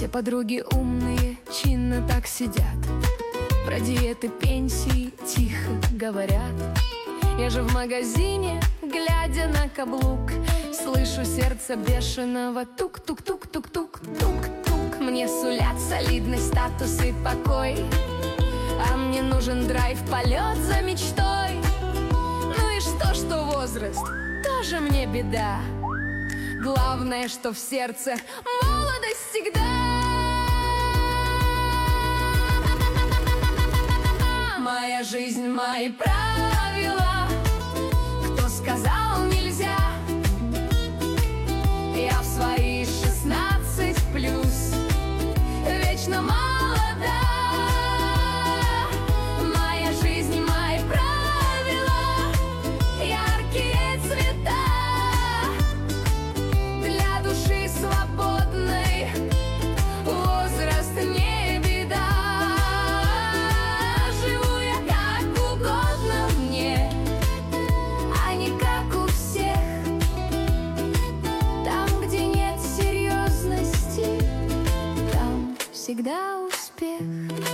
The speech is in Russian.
Все подруги умные, чинно так сидят, про диеты, пенсии тихо говорят. Я же в магазине, глядя на каблук, слышу сердце бешеного тук-тук-тук-тук-тук-тук-тук. Мне сулят солидный статус и покой, а мне нужен драйв, полет за мечтой. Ну и что возраст, тоже мне беда. Главное, что в сердце молодость всегда. Моя жизнь, мои правила. Кто сказал нельзя? Я в свои 16 плюс вечно молода. Моя жизнь, мои правила. Яркие цвета для души свободной. Возраст не беда. Живу я как угодно мне, а не как у всех. Там, где нет серьезности, там всегда успех.